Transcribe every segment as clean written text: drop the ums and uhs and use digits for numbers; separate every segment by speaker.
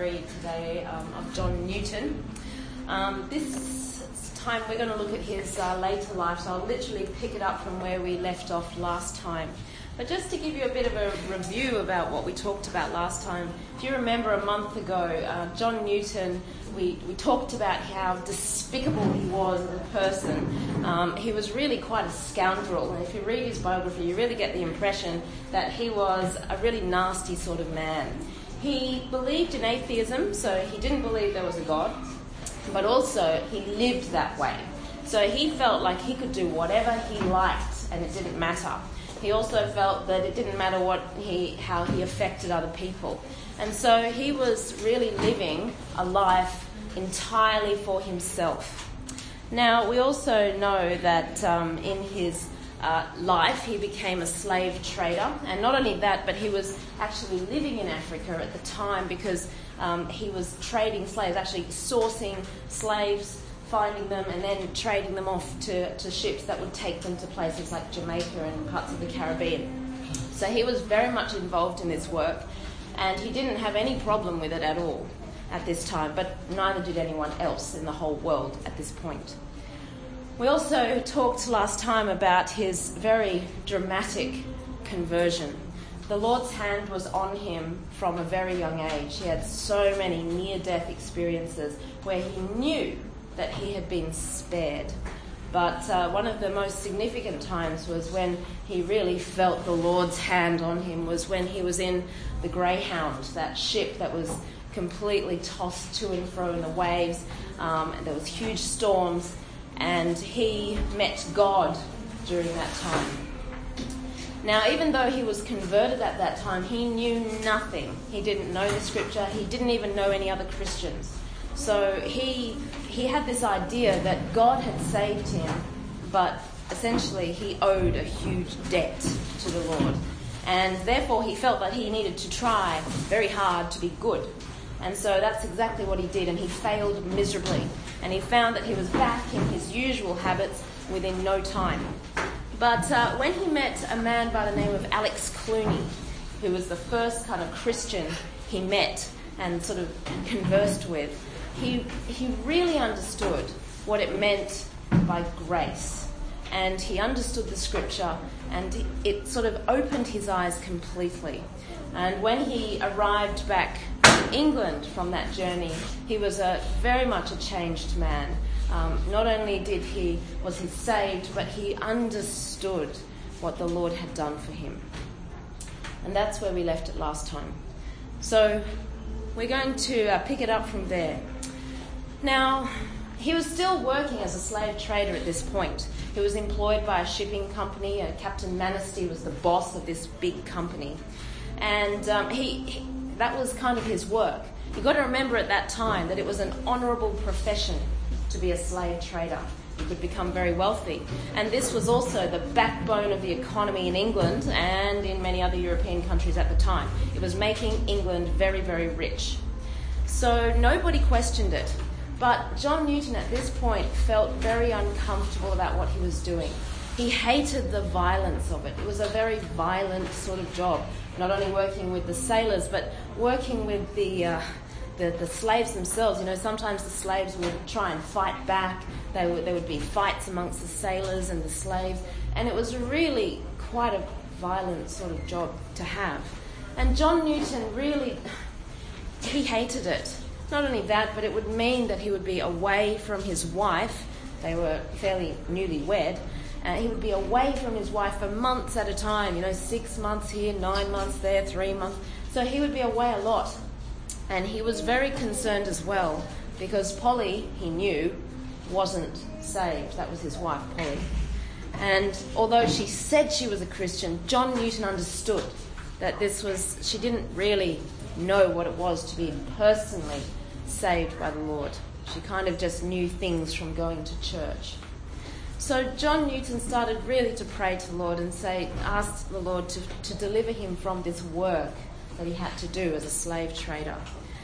Speaker 1: story today of John Newton. This time we're going to look at his later life, so I'll literally pick it up from where we left off last time. But just to give you a bit of a review about what we talked about last time, if you remember a month ago, John Newton, we talked about how despicable he was as a person. He was really quite a scoundrel, and if you read his biography, you really get the impression that he was a really nasty sort of man. He believed in atheism, so he didn't believe there was a God, but also he lived that way. So he felt like he could do whatever he liked, and it didn't matter. He also felt that it didn't matter how he affected other people. And so he was really living a life entirely for himself. Now, we also know that in his life he became a slave trader. And not only that, but he was actually living in Africa at the time because he was trading slaves, actually sourcing slaves, finding them and then trading them off to ships that would take them to places like Jamaica and parts of the Caribbean. So he was very much involved in this work, and he didn't have any problem with it at all at this time, but neither did anyone else in the whole world at this point. We also talked last time about his very dramatic conversion. The Lord's hand was on him from a very young age. He had so many near-death experiences where he knew that he had been spared. But one of the most significant times was when he really felt the Lord's hand on him, was when he was in the Greyhound, that ship that was completely tossed to and fro in the waves. And there was huge storms, and he met God during that time. Now, even though he was converted at that time, he knew nothing. He didn't know the scripture. He didn't even know any other Christians. So he had this idea that God had saved him, but essentially he owed a huge debt to the Lord. And therefore he felt that he needed to try very hard to be good. And so that's exactly what he did, and he failed miserably. And he found that he was back in his usual habits within no time. But when he met a man by the name of Alex Clooney, who was the first kind of Christian he met and sort of conversed with, he really understood what it meant by grace, and he understood the scripture, and it sort of opened his eyes completely. And when he arrived back in England from that journey, he was very much a changed man. Not only was he saved, but he understood what the Lord had done for him. And that's where we left it last time. So we're going to pick it up from there. Now, he was still working as a slave trader at this point. He was employed by a shipping company. Captain Manistee was the boss of this big company. And that was kind of his work. You've got to remember at that time that it was an honourable profession to be a slave trader. You could become very wealthy. And this was also the backbone of the economy in England and in many other European countries at the time. It was making England very, very rich. So nobody questioned it. But John Newton at this point felt very uncomfortable about what he was doing. He hated the violence of it. It was a very violent sort of job, not only working with the sailors, but working with the slaves themselves. You know, sometimes the slaves would try and fight back. There would be fights amongst the sailors and the slaves, and it was really quite a violent sort of job to have. And John Newton really, he hated it. Not only that, but it would mean that he would be away from his wife. They were fairly newly wed. He would be away from his wife for months at a time, 6 months here, 9 months there, 3 months. So he would be away a lot. And he was very concerned as well, because Polly, he knew, wasn't saved. That was his wife, Polly. And although she said she was a Christian, John Newton understood that she didn't really know what it was to be personally saved by the Lord. She kind of just knew things from going to church. So John Newton started really to pray to the Lord and asked the Lord to deliver him from this work that he had to do as a slave trader.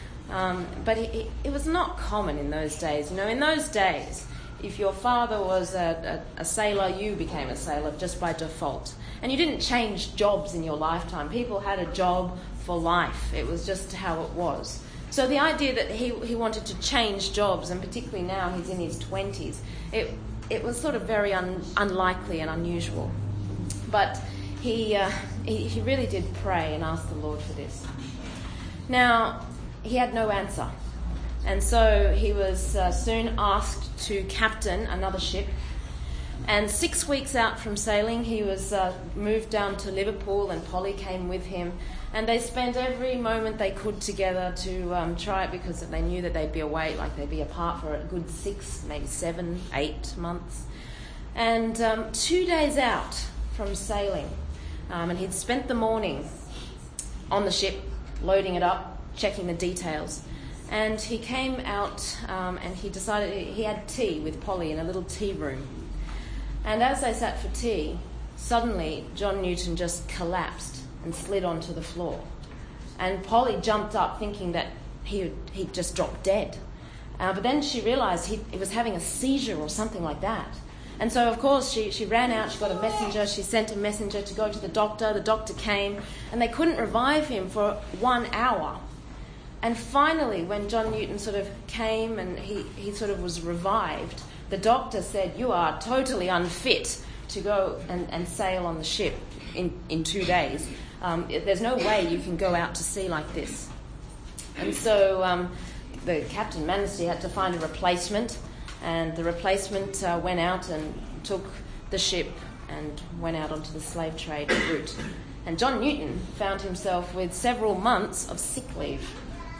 Speaker 1: But it was not common in those days. In those days, if your father was a sailor, you became a sailor just by default. And you didn't change jobs in your lifetime. People had a job for life. It was just how it was. So the idea that he wanted to change jobs, and particularly now he's in his 20s, it was sort of very unlikely and unusual. But he really did pray and ask the Lord for this. Now, he had no answer. And so he was soon asked to captain another ship. And 6 weeks out from sailing, he was moved down to Liverpool, and Polly came with him. And they spent every moment they could together to try it, because they knew that they'd be away, like they'd be apart for a good 6, maybe 7, 8 months. And 2 days out from sailing, and he'd spent the morning on the ship, loading it up, checking the details. And he came out and he decided he had tea with Polly in a little tea room. And as they sat for tea, suddenly John Newton just collapsed and slid onto the floor. And Polly jumped up thinking that he'd just dropped dead. But then she realised he was having a seizure or something like that. And so, of course, she ran out, she got a messenger, she sent a messenger to go to the doctor. The doctor came, and they couldn't revive him for 1 hour. And finally, when John Newton sort of came and he sort of was revived, the doctor said, "You are totally unfit to go and sail on the ship in 2 days. There's no way you can go out to sea like this." And so the captain managed, he had to find a replacement, and the replacement went out and took the ship and went out onto the slave trade route. And John Newton found himself with several months of sick leave.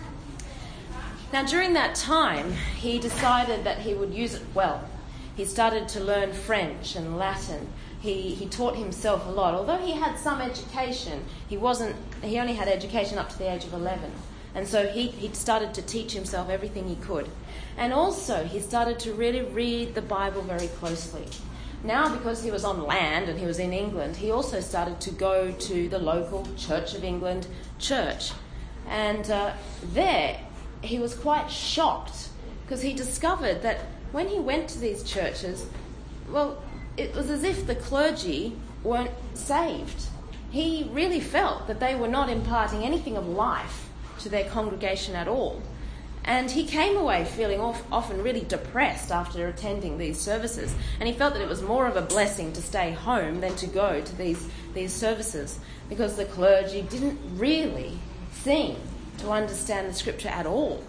Speaker 1: Now, during that time, he decided that he would use it well. He started to learn French and Latin. He taught himself a lot. Although he had some education, he only had education up to the age of 11. And so he started to teach himself everything he could. And also, he started to really read the Bible very closely. Now, because he was on land and he was in England, he also started to go to the local Church of England church. And there, he was quite shocked, because he discovered that when he went to these churches, well, it was as if the clergy weren't saved. He really felt that they were not imparting anything of life to their congregation at all. And he came away feeling often really depressed after attending these services. And he felt that it was more of a blessing to stay home than to go to these services, because the clergy didn't really seem to understand the scripture at all.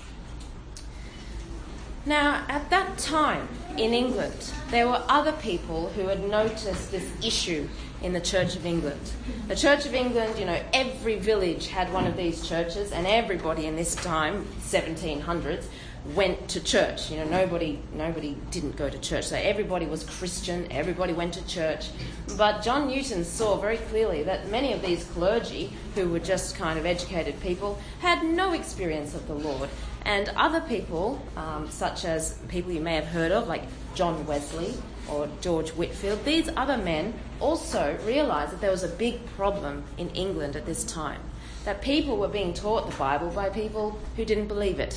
Speaker 1: Now, at that time in England, there were other people who had noticed this issue in the Church of England. The Church of England, every village had one of these churches, and everybody in this time, 1700s, went to church. Nobody didn't go to church. So everybody was Christian, everybody went to church. But John Newton saw very clearly that many of these clergy, who were just kind of educated people, had no experience of the Lord. And other people, such as people you may have heard of, like John Wesley or George Whitefield, these other men also realised that there was a big problem in England at this time, that people were being taught the Bible by people who didn't believe it.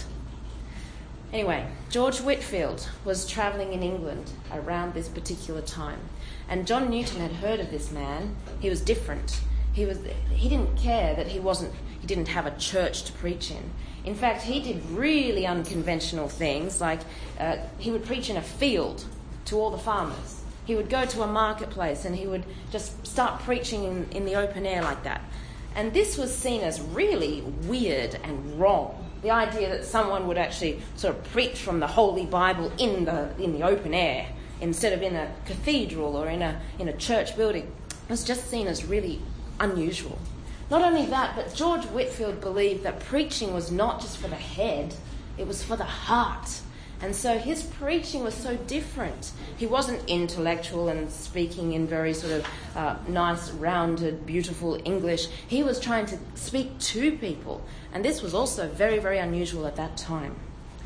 Speaker 1: Anyway, George Whitefield was travelling in England around this particular time, and John Newton had heard of this man. He was different. He didn't care that he didn't have a church to preach in. In fact, he did really unconventional things, like he would preach in a field to all the farmers. He would go to a marketplace and he would just start preaching in the open air like that. And this was seen as really weird and wrong. The idea that someone would actually sort of preach from the Holy Bible in the open air instead of in a cathedral or in a church building was just seen as really unusual. Not only that, but George Whitefield believed that preaching was not just for the head, it was for the heart. And so his preaching was so different. He wasn't intellectual and speaking in very sort of nice, rounded, beautiful English. He was trying to speak to people. And this was also very, very unusual at that time.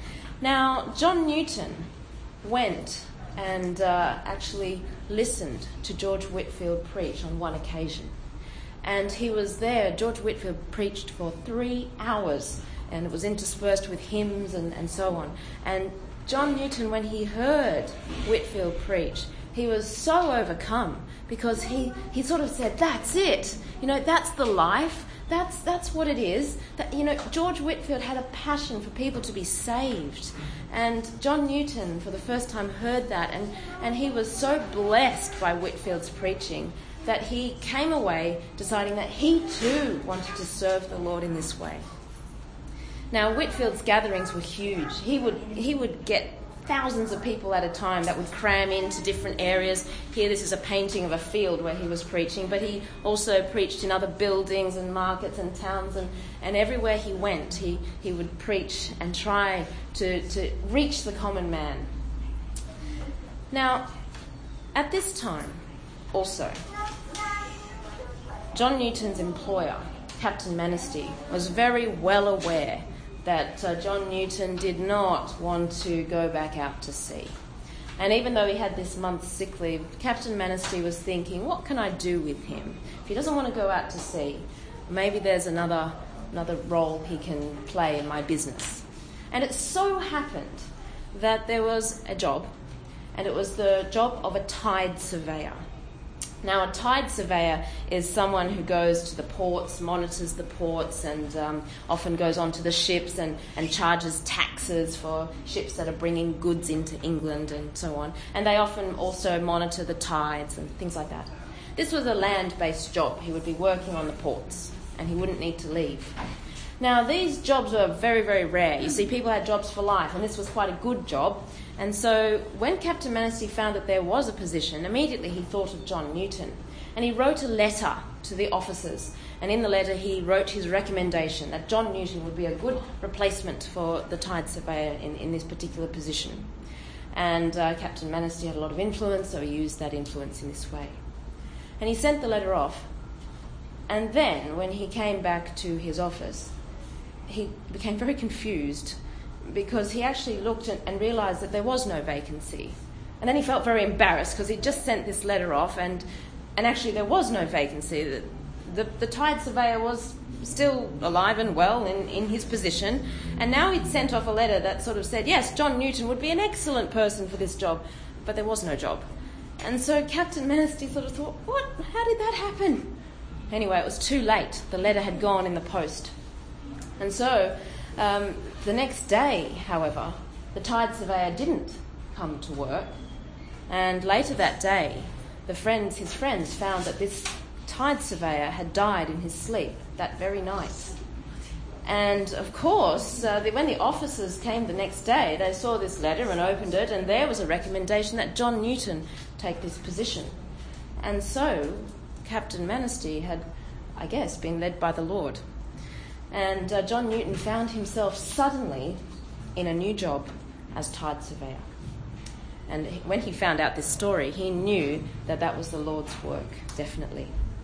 Speaker 1: Now, John Newton went and actually listened to George Whitefield preach on one occasion. And he was there. George Whitefield preached for 3 hours, and it was interspersed with hymns and so on. And John Newton, when he heard Whitefield preach, he was so overcome, because he sort of said, "That's it. That's the life. That's what it is. That, George Whitefield had a passion for people to be saved. And John Newton, for the first time, heard that. And he was so blessed by Whitefield's preaching that he came away deciding that he too wanted to serve the Lord in this way. Now, Whitefield's gatherings were huge. He would get thousands of people at a time that would cram into different areas. Here, this is a painting of a field where he was preaching, but he also preached in other buildings and markets and towns, and everywhere he went, he would preach and try to reach the common man. Now, at this time, also, John Newton's employer, Captain Manistee, was very well aware that John Newton did not want to go back out to sea. And even though he had this month's sick leave, Captain Manistee was thinking, what can I do with him? If he doesn't want to go out to sea, maybe there's another role he can play in my business. And it so happened that there was a job, and it was the job of a tide surveyor. Now, a tide surveyor is someone who goes to the ports, monitors the ports, and often goes onto the ships and charges taxes for ships that are bringing goods into England and so on. And they often also monitor the tides and things like that. This was a land-based job. He would be working on the ports, and he wouldn't need to leave. Now, these jobs were very, very rare. You see, people had jobs for life, and this was quite a good job. And so when Captain Manistee found that there was a position, immediately he thought of John Newton. And he wrote a letter to the officers. And in the letter he wrote his recommendation that John Newton would be a good replacement for the tide surveyor in this particular position. And Captain Manistee had a lot of influence, so he used that influence in this way. And he sent the letter off. And then when he came back to his office, he became very confused, because he actually looked and realised that there was no vacancy. And then he felt very embarrassed because he'd just sent this letter off and actually there was no vacancy. The tide surveyor was still alive and well in his position, and now he'd sent off a letter that sort of said, yes, John Newton would be an excellent person for this job, but there was no job. And so Captain Manistee sort of thought, what? How did that happen? Anyway, it was too late. The letter had gone in the post. And so the next day, however, the tide surveyor didn't come to work. And later that day, his friends found that this tide surveyor had died in his sleep that very night. And of course, when the officers came the next day, they saw this letter and opened it, and there was a recommendation that John Newton take this position. And so Captain Manistee had, I guess, been led by the Lord. And John Newton found himself suddenly in a new job as tide surveyor. And when he found out this story, he knew that that was the Lord's work, definitely.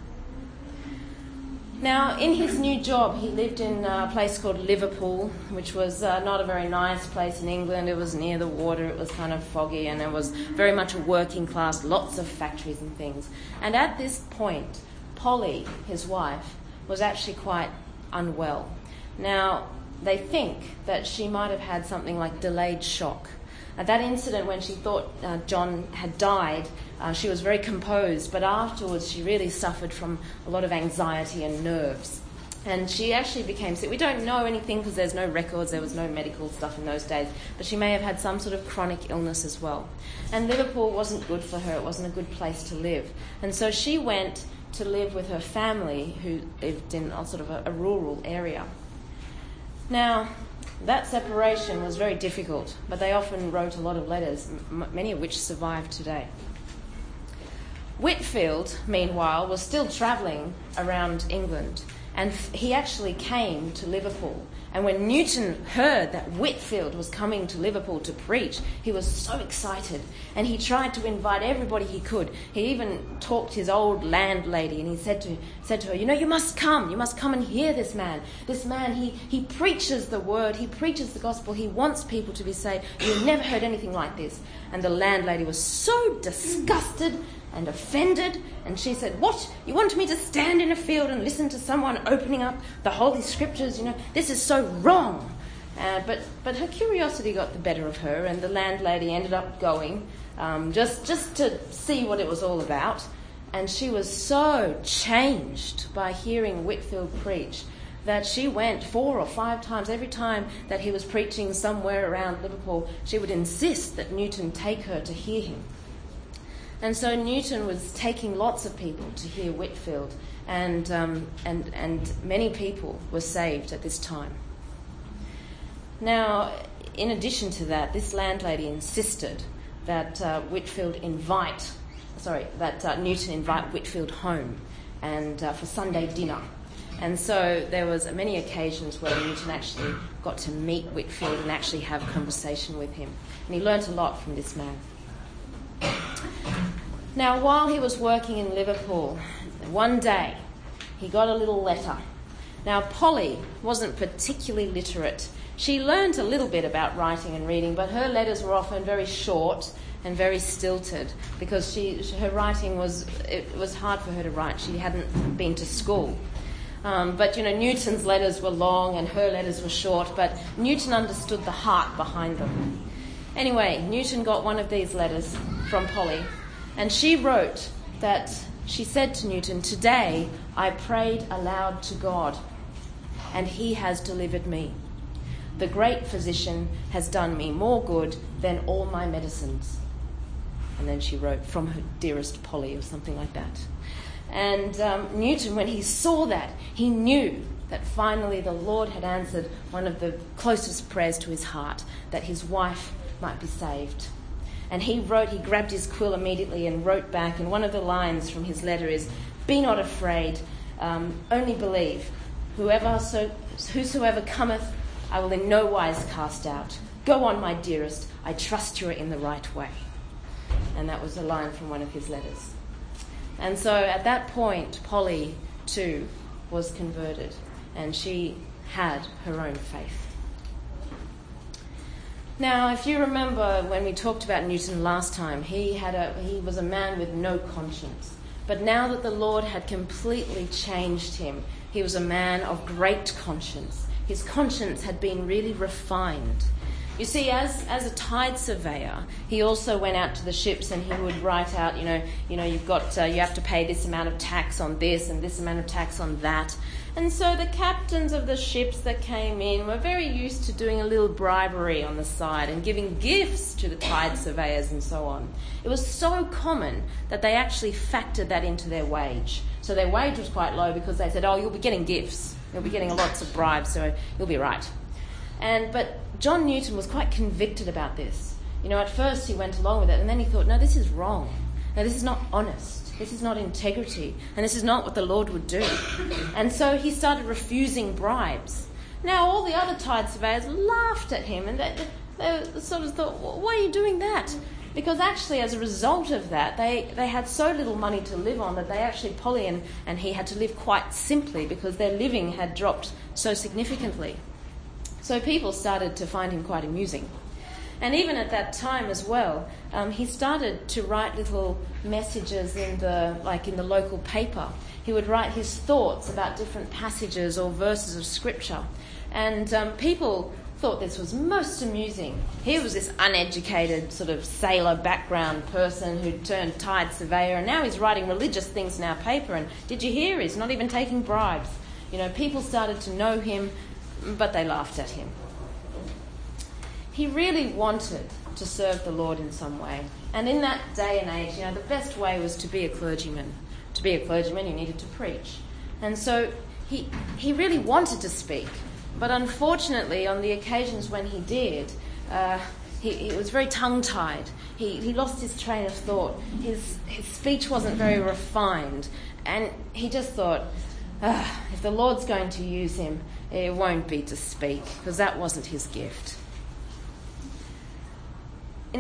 Speaker 1: Now, in his new job, he lived in a place called Liverpool, which was not a very nice place in England. It was near the water, it was kind of foggy, and it was very much a working class, lots of factories and things. And at this point, Polly, his wife, was actually quite unwell. Now, they think that she might have had something like delayed shock. At that incident when she thought John had died, she was very composed, but afterwards she really suffered from a lot of anxiety and nerves. And she actually became sick. We don't know anything because there's no records, there was no medical stuff in those days, but she may have had some sort of chronic illness as well. And Liverpool wasn't good for her, it wasn't a good place to live. And so she went to live with her family, who lived in sort of a rural area. Now, that separation was very difficult, but they often wrote a lot of letters, many of which survive today. Whitefield, meanwhile, was still travelling around England, and he actually came to Liverpool. And when Newton heard that Whitefield was coming to Liverpool to preach, he was so excited, and he tried to invite everybody he could. He even talked his old landlady, and he said to her, you must come and hear this man. This man, he preaches the word, he preaches the gospel, he wants people to be saved. You've never heard anything like this. And the landlady was so disgusted and offended, and she said, what? You want me to stand in a field and listen to someone opening up the Holy Scriptures? This is so wrong. But her curiosity got the better of her, and the landlady ended up going just to see what it was all about. And she was so changed by hearing Whitefield preach that she went 4 or 5 times. Every time that he was preaching somewhere around Liverpool, she would insist that Newton take her to hear him. And so Newton was taking lots of people to hear Whitefield, and many people were saved at this time. Now, in addition to that, this landlady insisted that Newton invite Whitefield home and for Sunday dinner. And so there was many occasions where Newton actually got to meet Whitefield and actually have a conversation with him. And he learnt a lot from this man. Now, while he was working in Liverpool, one day he got a little letter. Now, Polly wasn't particularly literate. She learned a little bit about writing and reading, but her letters were often very short and very stilted because her writing was hard for her to write. She hadn't been to school. But Newton's letters were long and her letters were short, but Newton understood the heart behind them. Anyway, Newton got one of these letters from Polly, and she wrote that she said to Newton, "Today I prayed aloud to God, and he has delivered me. The great physician has done me more good than all my medicines." And then she wrote, "From her dearest Polly," or something like that. And Newton, when he saw that, he knew that finally the Lord had answered one of the closest prayers to his heart, that his wife might be saved. And he grabbed his quill immediately and wrote back, and one of the lines from his letter is, "Be not afraid, only believe. Whosoever cometh, I will in no wise cast out. Go on, my dearest, I trust you are in the right way." And that was a line from one of his letters. And so at that point, Polly too was converted, and she had her own faith. Now, if you remember when we talked about Newton last time, he was a man with no conscience. But now that the Lord had completely changed him, he was a man of great conscience. His conscience had been really refined. You see, as a tide surveyor, he also went out to the ships and he would write out, you have to pay this amount of tax on this and this amount of tax on that. And so the captains of the ships that came in were very used to doing a little bribery on the side and giving gifts to the tide surveyors and so on. It was so common that they actually factored that into their wage. So their wage was quite low because they said, "Oh, you'll be getting gifts. You'll be getting lots of bribes, so you'll be right." But John Newton was quite convicted about this. At first he went along with it, and then he thought, no, this is wrong. No, this is not honest. This is not integrity. And this is not what the Lord would do. And so he started refusing bribes. Now, all the other tide surveyors laughed at him, and they sort of thought, why are you doing that? Because actually, as a result of that, they had so little money to live on that Polly and he had to live quite simply because their living had dropped so significantly. So people started to find him quite amusing. And even at that time as well, he started to write little messages in the local paper. He would write his thoughts about different passages or verses of scripture. And people thought this was most amusing. He was this uneducated sort of sailor background person who turned tide surveyor, and now he's writing religious things in our paper. And did you hear? He's not even taking bribes. People started to know him, but they laughed at him. He really wanted to serve the Lord in some way. And in that day and age, the best way was to be a clergyman. To be a clergyman, you needed to preach. And so he really wanted to speak. But unfortunately, on the occasions when he did, he was very tongue-tied. He lost his train of thought. His speech wasn't very refined. And he just thought, if the Lord's going to use him, it won't be to speak, because that wasn't his gift. In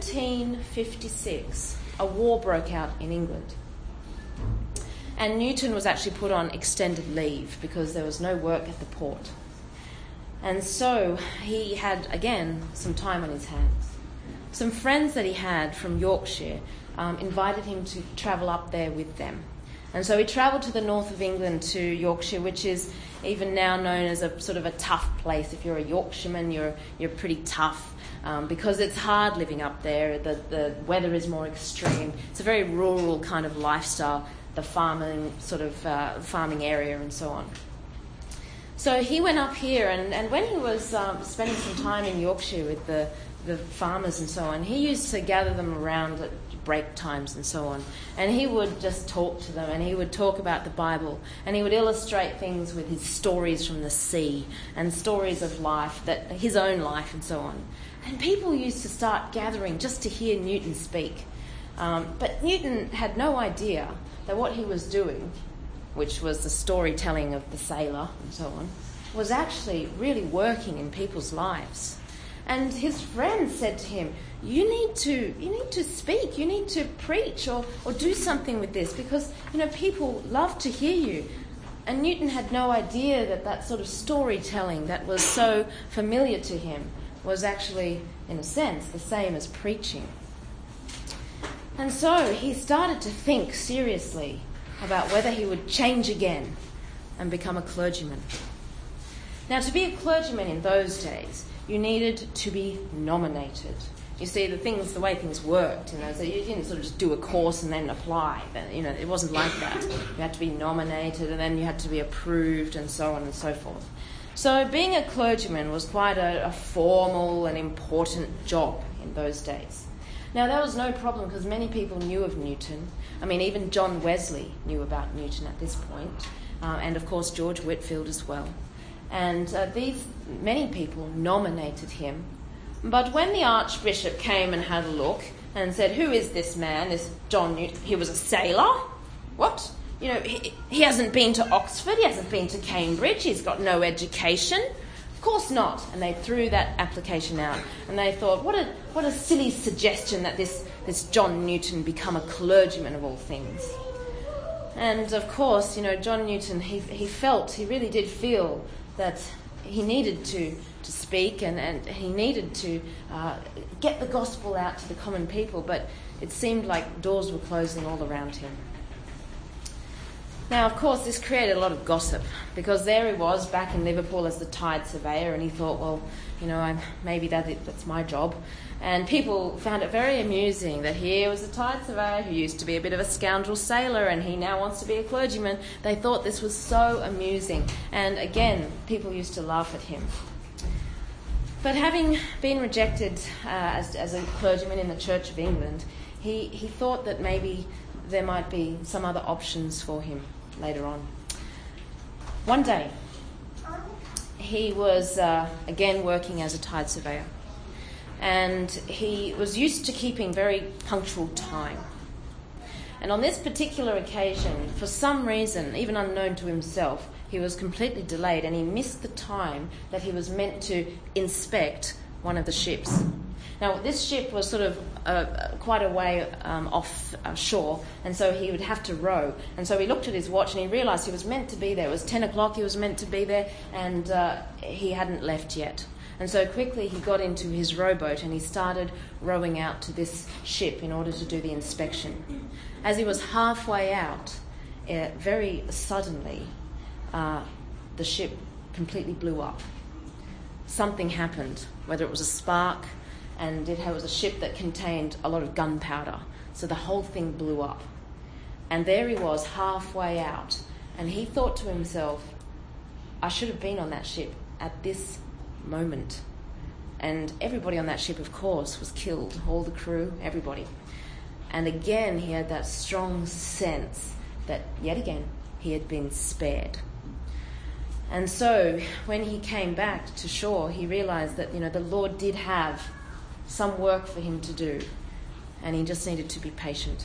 Speaker 1: 1756, a war broke out in England. And Newton was actually put on extended leave because there was no work at the port. And so he had, again, some time on his hands. Some friends that he had from Yorkshire invited him to travel up there with them. And so he travelled to the north of England, to Yorkshire, which is even now known as a sort of a tough place. If you're a Yorkshireman, you're pretty tough because it's hard living up there. The weather is more extreme. It's a very rural kind of lifestyle, the farming farming area and so on. So he went up here, and when he was spending some time in Yorkshire with the farmers and so on, he used to gather them around at break times and so on, and he would just talk to them, and he would talk about the Bible, and he would illustrate things with his stories from the sea and stories of life, that his own life and so on. And people used to start gathering just to hear Newton speak. But Newton had no idea that what he was doing, which was the storytelling of the sailor and so on, was actually really working in people's lives. And his friends said to him, you need to speak, you need to preach or do something with this, because people love to hear you. And Newton had no idea that sort of storytelling that was so familiar to him was actually, in a sense, the same as preaching. And so he started to think seriously about whether he would change again and become a clergyman. Now, to be a clergyman in those days, you needed to be nominated. You see, the way things worked, so you didn't sort of just do a course and then apply. It wasn't like that. You had to be nominated, and then you had to be approved, and so on and so forth. So being a clergyman was quite a formal and important job in those days. Now, that was no problem because many people knew of Newton. I mean, even John Wesley knew about Newton at this point, and of course George Whitefield as well. And many people nominated him. But when the Archbishop came and had a look and said, who is this man, this John Newton? He was a sailor? What? He hasn't been to Oxford, he hasn't been to Cambridge, he's got no education. Of course not. And they threw that application out. And they thought, what a silly suggestion that this John Newton become a clergyman of all things. And of course, John Newton, he really did feel that he needed to speak and he needed to get the gospel out to the common people, but it seemed like doors were closing all around him. Now, of course, this created a lot of gossip, because there he was back in Liverpool as the tide surveyor, and he thought, well, maybe that's my job. And people found it very amusing that here was a tide surveyor who used to be a bit of a scoundrel sailor, and he now wants to be a clergyman. They thought this was so amusing. And again, people used to laugh at him. But having been rejected as a clergyman in the Church of England, he thought that maybe there might be some other options for him later on. One day, he was again working as a tide surveyor, and he was used to keeping very punctual time. And on this particular occasion, for some reason, even unknown to himself, he was completely delayed, and he missed the time that he was meant to inspect one of the ships. Now, this ship was sort of quite a way off shore, and so he would have to row. And so he looked at his watch and he realised he was meant to be there. It was 10 o'clock, he was meant to be there, and he hadn't left yet. And so quickly he got into his rowboat and he started rowing out to this ship in order to do the inspection. As he was halfway out, very suddenly, the ship completely blew up. Something happened, whether it was a spark, and it was a ship that contained a lot of gunpowder. So the whole thing blew up. And there he was, halfway out. And he thought to himself, I should have been on that ship at this moment. And everybody on that ship, of course, was killed. All the crew, everybody. And again, he had that strong sense that, yet again, he had been spared. And so, when he came back to shore, he realised that, the Lord did have some work for him to do, and he just needed to be patient.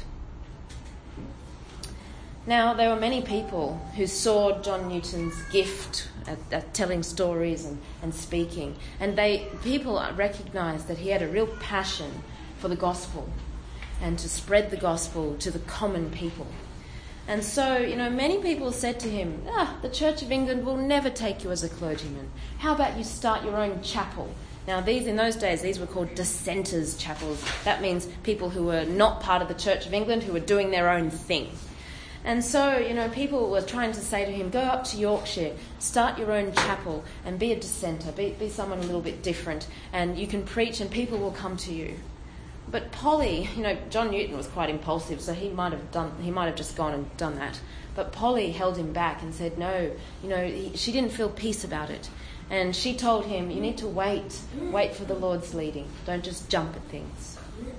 Speaker 1: Now, there were many people who saw John Newton's gift at telling stories and speaking, and people recognised that he had a real passion for the gospel and to spread the gospel to the common people. And so, many people said to him, the Church of England will never take you as a clergyman. How about you start your own chapel? Now, in those days, these were called dissenters' chapels. That means people who were not part of the Church of England, who were doing their own thing. And so, people were trying to say to him, go up to Yorkshire, start your own chapel and be a dissenter, be someone a little bit different, and you can preach and people will come to you. But Polly, John Newton was quite impulsive, so he might have just gone and done that. But Polly held him back and said, no, she didn't feel peace about it. And she told him, you need to wait for the Lord's leading. Don't just jump at things.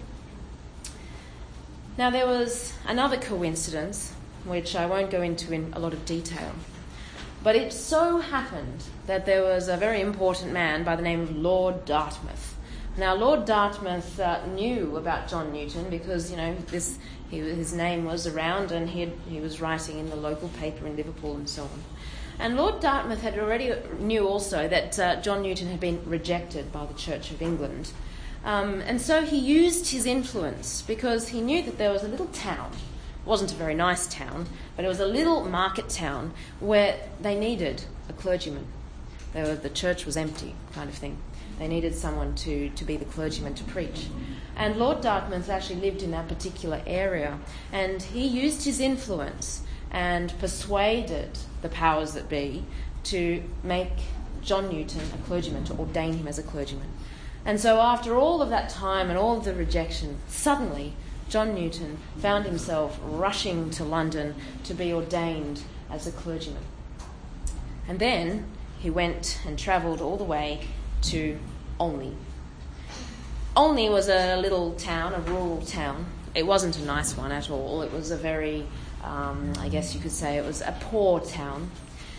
Speaker 1: Now there was another coincidence, which I won't go into in a lot of detail. But it so happened that there was a very important man by the name of Lord Dartmouth. Now, Lord Dartmouth knew about John Newton because, his name was around and he was writing in the local paper in Liverpool and so on. And Lord Dartmouth knew also that John Newton had been rejected by the Church of England. And so he used his influence because he knew that there was a little town. It wasn't a very nice town, but it was a little market town where they needed a clergyman. The church was empty, kind of thing. They needed someone to be the clergyman to preach. And Lord Dartmouth actually lived in that particular area. And he used his influence and persuaded the powers that be to make John Newton a clergyman, to ordain him as a clergyman. And so after all of that time and all of the rejection, suddenly John Newton found himself rushing to London to be ordained as a clergyman. And then he went and travelled all the way to Olney. Olney was a little town, a rural town. It wasn't a nice one at all. It was a very, I guess you could say it was a poor town.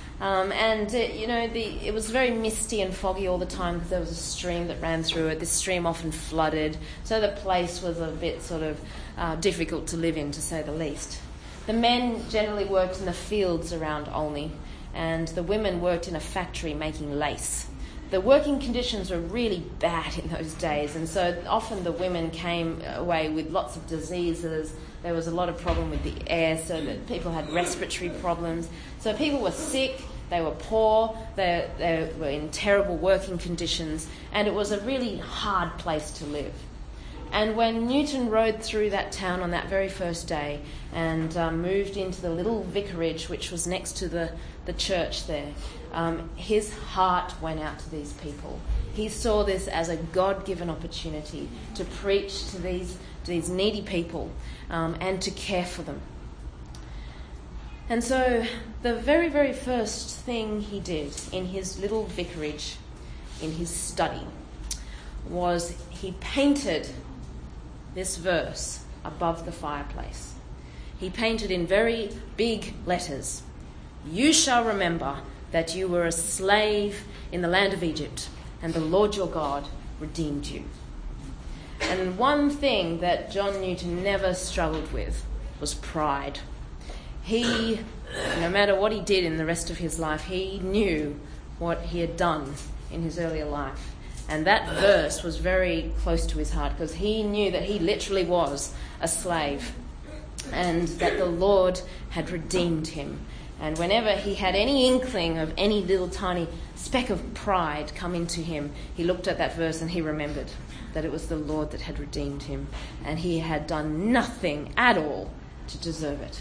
Speaker 1: It was very misty and foggy all the time because there was a stream that ran through it. This stream often flooded, so the place was a bit sort of difficult to live in, to say the least. The men generally worked in the fields around Olney, and the women worked in a factory making lace. The working conditions were really bad in those days, and so often the women came away with lots of diseases. There was a lot of problem with the air, so that people had respiratory problems. So people were sick, they were poor, they were in terrible working conditions, and it was a really hard place to live. And when Newton rode through that town on that very first day and moved into the little vicarage which was next to the church there, his heart went out to these people. He saw this as a God-given opportunity to preach to these needy people and to care for them. And so the very, very first thing he did in his little vicarage, in his study, was he painted this verse above the fireplace. He painted in very big letters, "You shall remember that you were a slave in the land of Egypt, and the Lord your God redeemed you." And one thing that John Newton never struggled with was pride. He, no matter what he did in the rest of his life, he knew what he had done in his earlier life. And that verse was very close to his heart because he knew that he literally was a slave and that the Lord had redeemed him. And whenever he had any inkling of any little tiny speck of pride come into him, he looked at that verse and he remembered that it was the Lord that had redeemed him and he had done nothing at all to deserve it.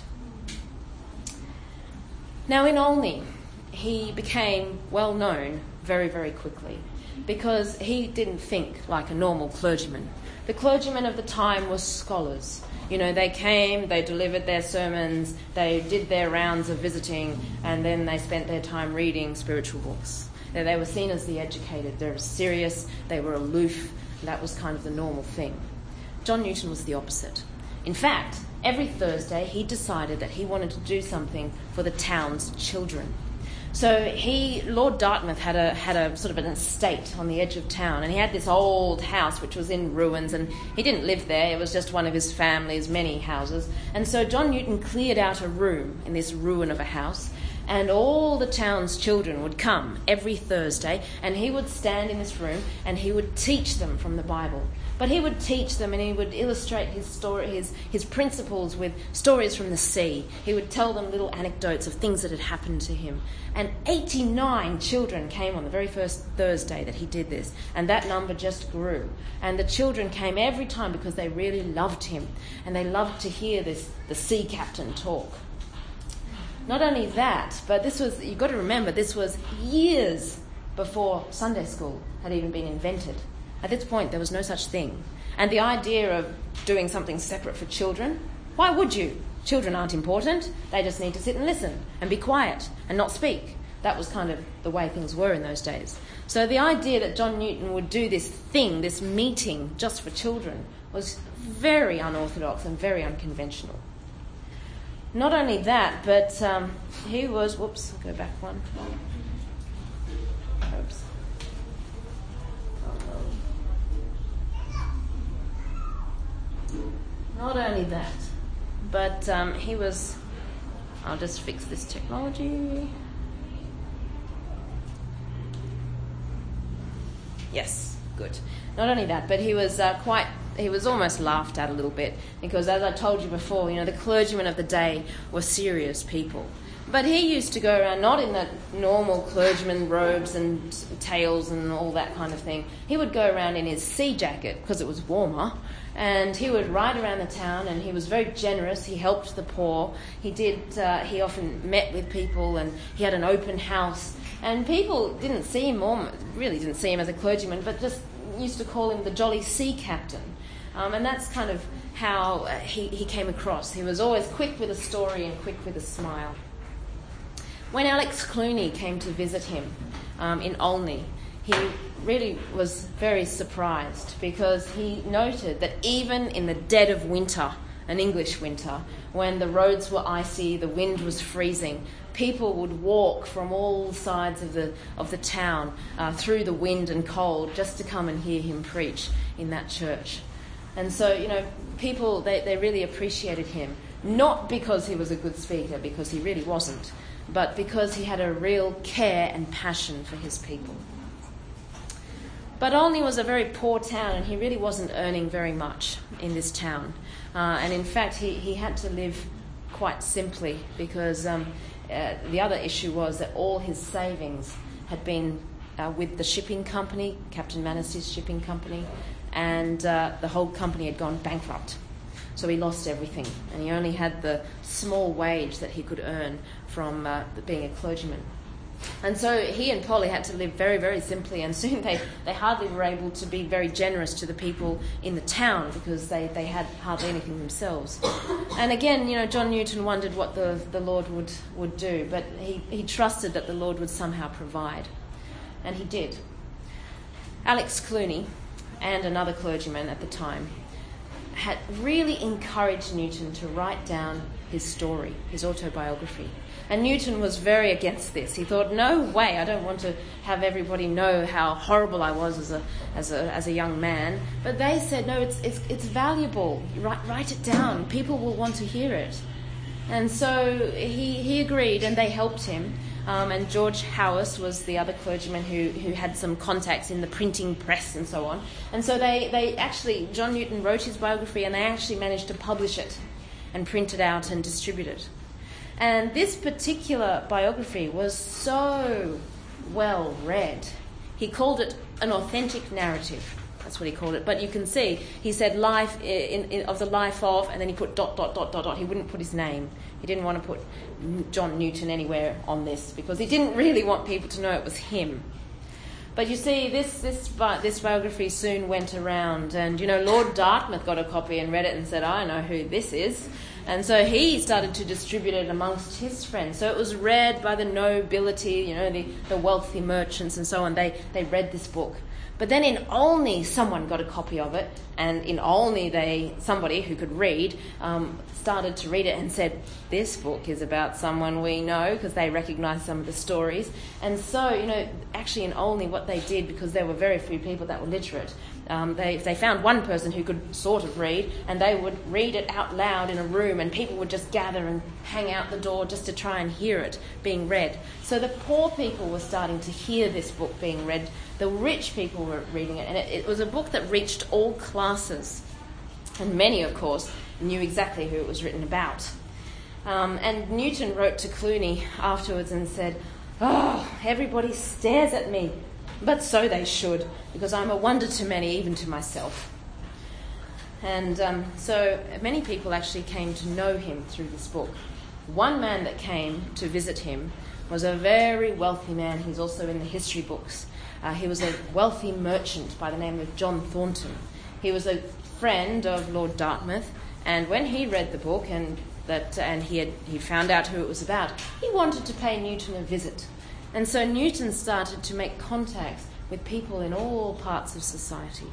Speaker 1: Now in Olney, he became well known very, very quickly because he didn't think like a normal clergyman. The clergymen of the time were scholars. They came, they delivered their sermons, they did their rounds of visiting, and then they spent their time reading spiritual books. They were seen as the educated. They were serious, they were aloof, and that was kind of the normal thing. John Newton was the opposite. In fact, every Thursday he decided that he wanted to do something for the town's children. So Lord Dartmouth had a sort of an estate on the edge of town, and he had this old house which was in ruins, and he didn't live there. It was just one of his family's many houses. And so John Newton cleared out a room in this ruin of a house, and all the town's children would come every Thursday, and he would stand in this room and he would teach them from the Bible. But he would teach them and he would illustrate his principles with stories from the sea. He would tell them little anecdotes of things that had happened to him. And 89 children came on the very first Thursday that he did this, and that number just grew. And the children came every time because they really loved him, and they loved to hear the sea captain talk. Not only that, but you've got to remember, this was years before Sunday school had even been invented. At this point, there was no such thing. And the idea of doing something separate for children, why would you? Children aren't important. They just need to sit and listen and be quiet and not speak. That was kind of the way things were in those days. So the idea that John Newton would do this thing, this meeting just for children, was very unorthodox and very unconventional. Not only that, but he was... Whoops, I'll go back one. Oops. Not only that, but he was... I'll just fix this technology. Yes, good. Not only that, but he was he was almost laughed at a little bit because, as I told you before, the clergymen of the day were serious people. But he used to go around not in the normal clergyman robes and tails and all that kind of thing. He would go around in his sea jacket because it was warmer, and he would ride around the town, and he was very generous. He helped the poor. He often met with people, and he had an open house. And people didn't see him, or really didn't see him as a clergyman, but just used to call him the Jolly Sea Captain. And that's kind of how he came across. He was always quick with a story and quick with a smile. When Alex Clooney came to visit him in Olney, he really was very surprised because he noted that even in the dead of winter, an English winter, when the roads were icy, the wind was freezing, people would walk from all sides of the town through the wind and cold just to come and hear him preach in that church. And so, people, they really appreciated him, not because he was a good speaker, because he really wasn't, but because he had a real care and passion for his people. But Olney was a very poor town, and he really wasn't earning very much in this town. And in fact, he had to live quite simply because the other issue was that all his savings had been with the shipping company, Captain Manasseh's shipping company, and the whole company had gone bankrupt. So he lost everything, and he only had the small wage that he could earn from being a clergyman. And so he and Polly had to live very, very simply, and soon they hardly were able to be very generous to the people in the town because they had hardly anything themselves. And again, John Newton wondered what the Lord would do, but he trusted that the Lord would somehow provide. And he did. Alex Clooney and another clergyman at the time had really encouraged Newton to write down his story, his autobiography. And Newton was very against this. He thought, no way, I don't want to have everybody know how horrible I was as a young man. But they said, no, it's valuable. Write it down. People will want to hear it. And so he agreed, and they helped him. And George Howes was the other clergyman who had some contacts in the printing press and so on. And so they actually, John Newton wrote his biography, and they actually managed to publish it and print it out and distribute it. And this particular biography was so well read. He called it an authentic narrative. That's what he called it. But you can see, he said life of the life of, and then he put ... He wouldn't put his name. He didn't want to put John Newton anywhere on this because he didn't really want people to know it was him. But you see, this biography soon went around, and Lord Dartmouth got a copy and read it and said, I know who this is. And so he started to distribute it amongst his friends. So it was read by the nobility, the wealthy merchants and so on. They read this book. But then in Olney, someone got a copy of it, and in Olney, somebody who could read started to read it and said, this book is about someone we know, because they recognised some of the stories. And so, actually in Olney, what they did, because there were very few people that were literate, they found one person who could sort of read, and they would read it out loud in a room, and people would just gather and hang out the door just to try and hear it being read. So the poor people were starting to hear this book being read. The rich people were reading it, and it was a book that reached all classes. And many, of course, knew exactly who it was written about. And Newton wrote to Clooney afterwards and said, everybody stares at me, but so they should, because I'm a wonder to many, even to myself. And so many people actually came to know him through this book. One man that came to visit him was a very wealthy man. He's also in the history books. He was a wealthy merchant by the name of John Thornton. He was a friend of Lord Dartmouth, and when he read the book and he found out who it was about, he wanted to pay Newton a visit. And so Newton started to make contacts with people in all parts of society.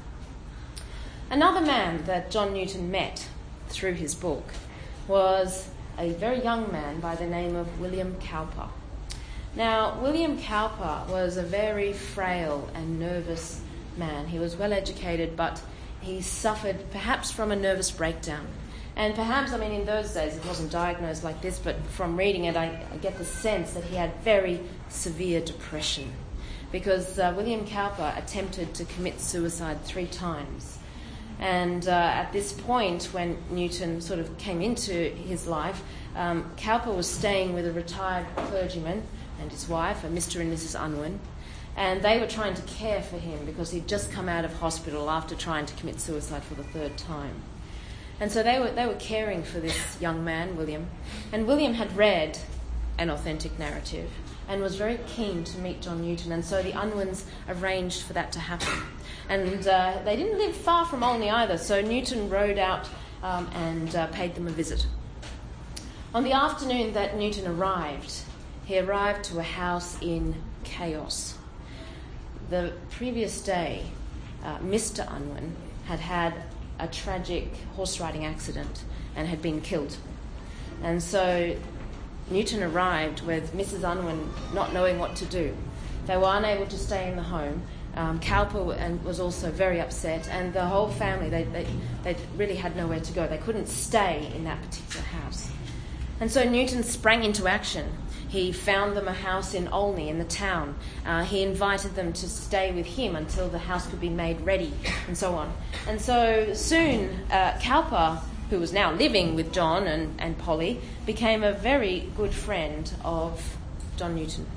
Speaker 1: Another man that John Newton met through his book was a very young man by the name of William Cowper. Now, William Cowper was a very frail and nervous man. He was well educated, but he suffered perhaps from a nervous breakdown. And perhaps, in those days it wasn't diagnosed like this, but from reading it I get the sense that he had very severe depression, because William Cowper attempted to commit suicide 3 times. And at this point, when Newton sort of came into his life, Cowper was staying with a retired clergyman and his wife, a Mr. and Mrs. Unwin, and they were trying to care for him because he'd just come out of hospital after trying to commit suicide for the 3rd time. And so they were caring for this young man, William. And William had read an authentic narrative and was very keen to meet John Newton, and so the Unwins arranged for that to happen. And they didn't live far from Olney either, so Newton rode out and paid them a visit. On the afternoon that Newton arrived, he arrived to a house in chaos. The previous day, Mr. Unwin had had a tragic horse riding accident and had been killed. And so Newton arrived with Mrs. Unwin not knowing what to do. They were unable to stay in the home. Cowper was also very upset, and the whole family, they really had nowhere to go. They couldn't stay in that particular house. And so Newton sprang into action. He found them a house in Olney, in the town. He invited them to stay with him until the house could be made ready, and so on. And so soon, Cowper, who was now living with John and Polly, became a very good friend of John Newton.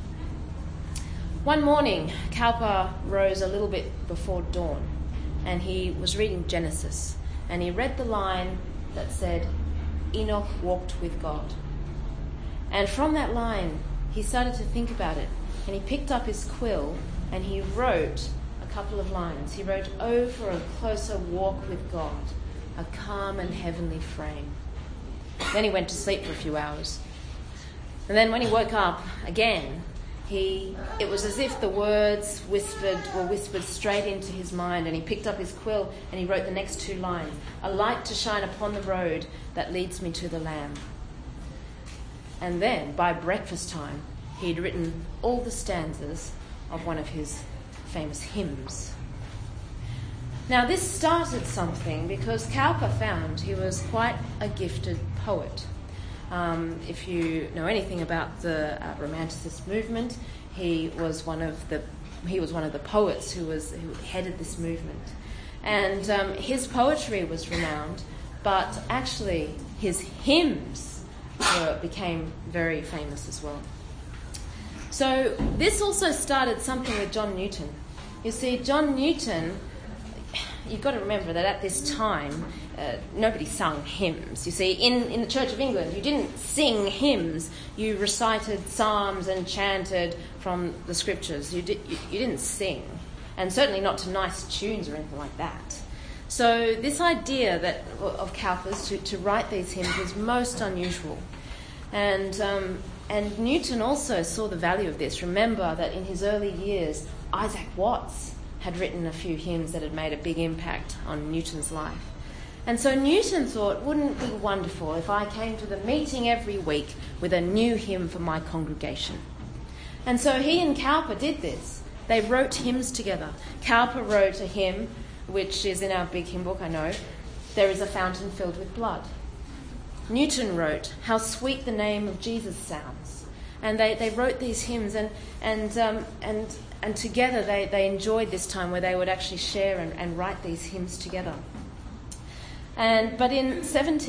Speaker 1: One morning, Cowper rose a little bit before dawn, and he was reading Genesis, and he read the line that said, "Enoch walked with God." And from that line, he started to think about it, and he picked up his quill and he wrote a couple of lines. He wrote, "Oh, for a closer walk with God, a calm and heavenly frame." Then he went to sleep for a few hours. And then when he woke up again, it was as if the words were whispered straight into his mind, and he picked up his quill and he wrote the next 2 lines, "A light to shine upon the road that leads me to the Lamb." And then, by breakfast time, he'd written all the stanzas of one of his famous hymns. Now, this started something because Cowper found he was quite a gifted poet. If you know anything about the Romanticist movement, he was one of the poets who headed this movement, and his poetry was renowned, but actually his hymns became very famous as well. So this also started something with John Newton. You see, John Newton, you've got to remember that at this time, nobody sung hymns. You see, in the Church of England, you didn't sing hymns. You recited psalms and chanted from the scriptures. You didn't sing, and certainly not to nice tunes or anything like that. So this idea of Cowper's to write these hymns was most unusual. And Newton also saw the value of this. Remember that in his early years, Isaac Watts had written a few hymns that had made a big impact on Newton's life. And so Newton thought, wouldn't it be wonderful if I came to the meeting every week with a new hymn for my congregation? And so he and Cowper did this. They wrote hymns together. Cowper wrote a hymn, which is in our big hymn book, I know, "There is a fountain filled with blood." Newton wrote, "How sweet the name of Jesus sounds." And they wrote these hymns, and together they enjoyed this time where they would actually share and write these hymns together. But in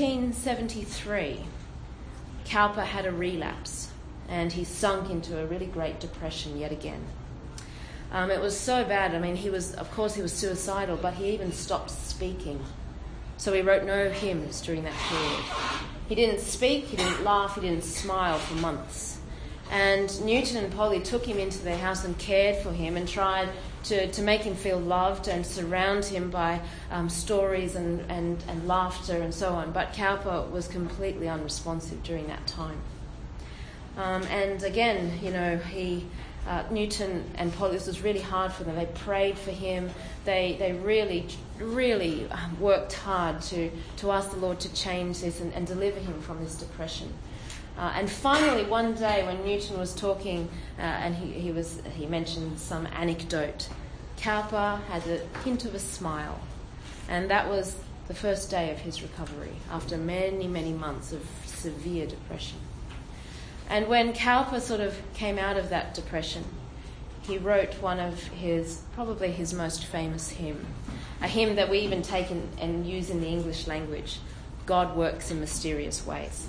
Speaker 1: 1773, Cowper had a relapse, and he sunk into a really great depression yet again. It was so bad. He was suicidal, but he even stopped speaking. So he wrote no hymns during that period. He didn't speak, he didn't laugh, he didn't smile for months. And Newton and Polly took him into their house and cared for him and tried to make him feel loved and surround him by stories and laughter and so on. But Cowper was completely unresponsive during that time. And again, Newton and Polly, this was really hard for them. They prayed for him. They really, really worked hard to ask the Lord to change this and deliver him from this depression. And finally, one day when Newton was talking, and he mentioned some anecdote, Cowper had a hint of a smile, and that was the first day of his recovery after many, many months of severe depression. And when Cowper sort of came out of that depression, he wrote one of probably his most famous hymn, a hymn that we even take and use in the English language, God Works in Mysterious Ways.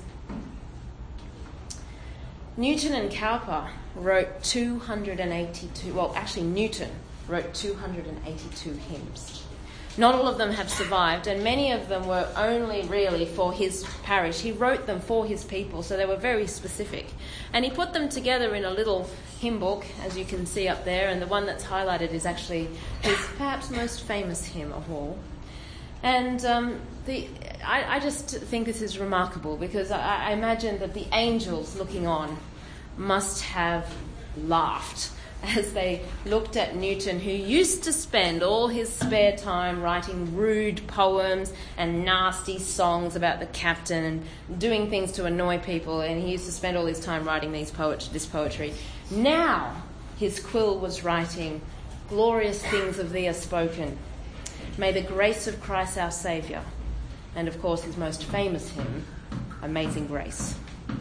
Speaker 1: Newton and Cowper wrote 282, well, actually Newton wrote 282 hymns. Not all of them have survived, and many of them were only really for his parish. He wrote them for his people, so they were very specific. And he put them together in a little hymn book, as you can see up there, and the one that's highlighted is actually his perhaps most famous hymn of all. And I just think this is remarkable, because I imagine that the angels looking on must have laughed as they looked at Newton, who used to spend all his spare time writing rude poems and nasty songs about the captain and doing things to annoy people, and he used to spend all his time writing this poetry. Now his quill was writing, glorious things of thee are spoken. May the grace of Christ our Saviour, and of course his most famous hymn, Amazing Grace.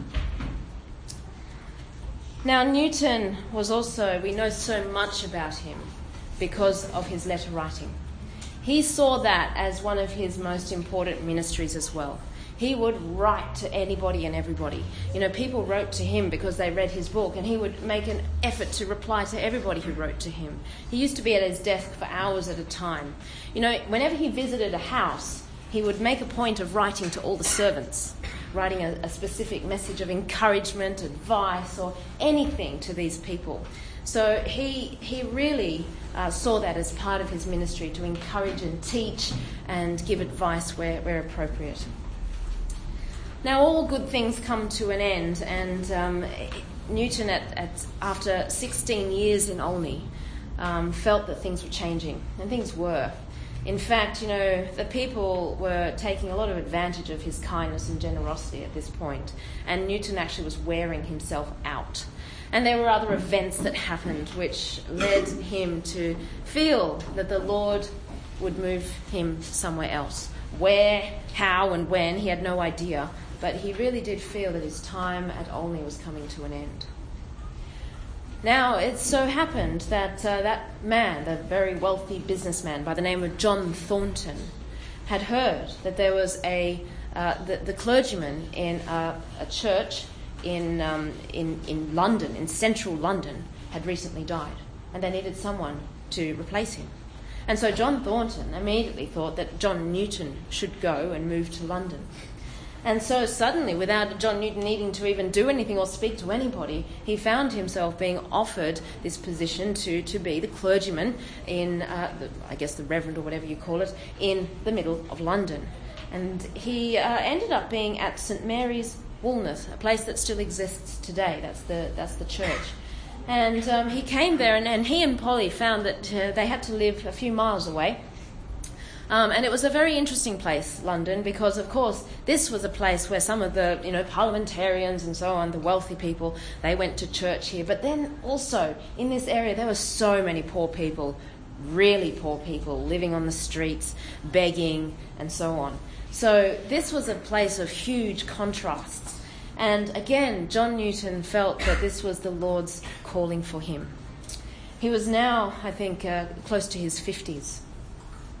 Speaker 1: Now, Newton was also, we know so much about him because of his letter writing. He saw that as one of his most important ministries as well. He would write to anybody and everybody. People wrote to him because they read his book, and he would make an effort to reply to everybody who wrote to him. He used to be at his desk for hours at a time. Whenever he visited a house, he would make a point of writing to all the servants, writing a specific message of encouragement, advice, or anything to these people. So he really saw that as part of his ministry, to encourage and teach and give advice where appropriate. Now, all good things come to an end, and Newton, after 16 years in Olney, felt that things were changing, and things were. In fact, the people were taking a lot of advantage of his kindness and generosity at this point, and Newton actually was wearing himself out. And there were other events that happened which led him to feel that the Lord would move him somewhere else. Where, how, and when, he had no idea, but he really did feel that his time at Olney was coming to an end. Now, it so happened that that man, the very wealthy businessman by the name of John Thornton, had heard that there was the clergyman in a church in London, in central London, had recently died, and they needed someone to replace him. And so John Thornton immediately thought that John Newton should go and move to London. And so suddenly, without John Newton needing to even do anything or speak to anybody, he found himself being offered this position to be the clergyman in, the reverend or whatever you call it, in the middle of London. And he ended up being at St Mary's, Woolnoth, a place that still exists today. That's the church. And he came there, and he and Polly found that they had to live a few miles away. And it was a very interesting place, London, because, of course, this was a place where some of the, parliamentarians and so on, the wealthy people, they went to church here. But then also, in this area, there were so many poor people, really poor people, living on the streets, begging, and so on. So this was a place of huge contrasts. And again, John Newton felt that this was the Lord's calling for him. He was now, I think, close to his 50s.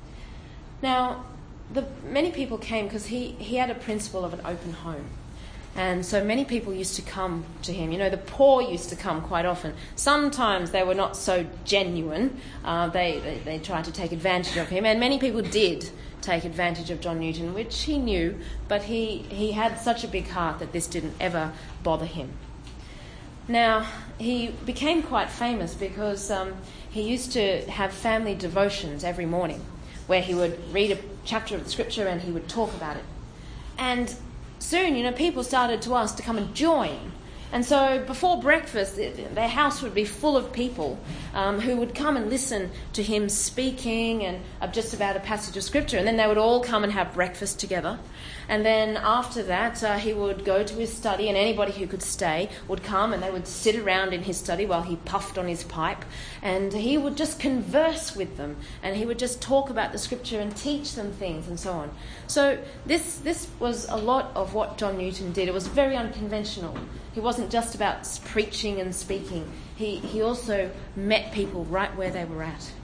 Speaker 1: Now, many people came because he had a principle of an open home. And so many people used to come to him. The poor used to come quite often. Sometimes they were not so genuine. They tried to take advantage of him. And many people did take advantage of John Newton, which he knew. But he had such a big heart that this didn't ever bother him. Now, he became quite famous because he used to have family devotions every morning where he would read a chapter of the scripture and he would talk about it. And soon, people started to ask to come and join. And so before breakfast, their house would be full of people who would come and listen to him speaking and just about a passage of scripture. And then they would all come and have breakfast together. And then after that, he would go to his study, and anybody who could stay would come, and they would sit around in his study while he puffed on his pipe. And he would just converse with them, and he would just talk about the scripture and teach them things and so on. So this was a lot of what John Newton did. It was very unconventional. He wasn't just about preaching and speaking. He also met people right where they were at.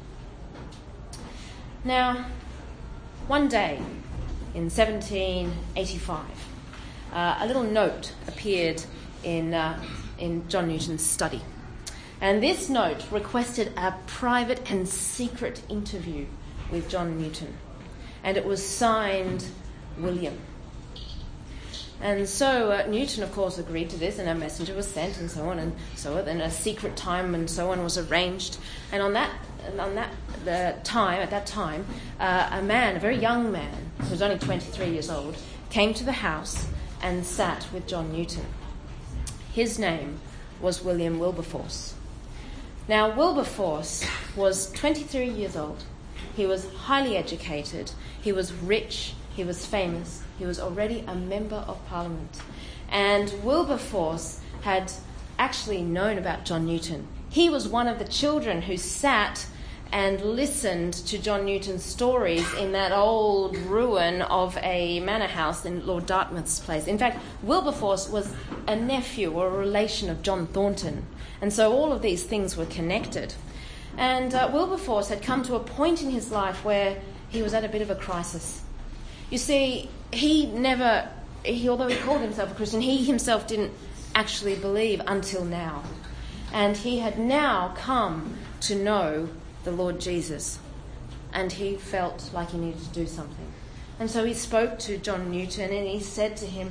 Speaker 1: Now, one day in 1785, a little note appeared in John Newton's study. And this note requested a private and secret interview with John Newton. And it was signed William. And so Newton, of course, agreed to this, and a messenger was sent, and so on, and so on. And a secret time and so on was arranged. And at that time, a man, a very young man, who was only 23 years old, came to the house and sat with John Newton. His name was William Wilberforce. Now, Wilberforce was 23 years old. He was highly educated. He was rich. He was famous. He was already a member of Parliament. And Wilberforce had actually known about John Newton. He was one of the children who sat and listened to John Newton's stories in that old ruin of a manor house in Lord Dartmouth's place. In fact, Wilberforce was a nephew or a relation of John Thornton. And so all of these things were connected. And Wilberforce had come to a point in his life where he was at a bit of a crisis. You see, although he called himself a Christian, he himself didn't actually believe until now. And he had now come to know the Lord Jesus. And he felt like he needed to do something. And so he spoke to John Newton and he said to him,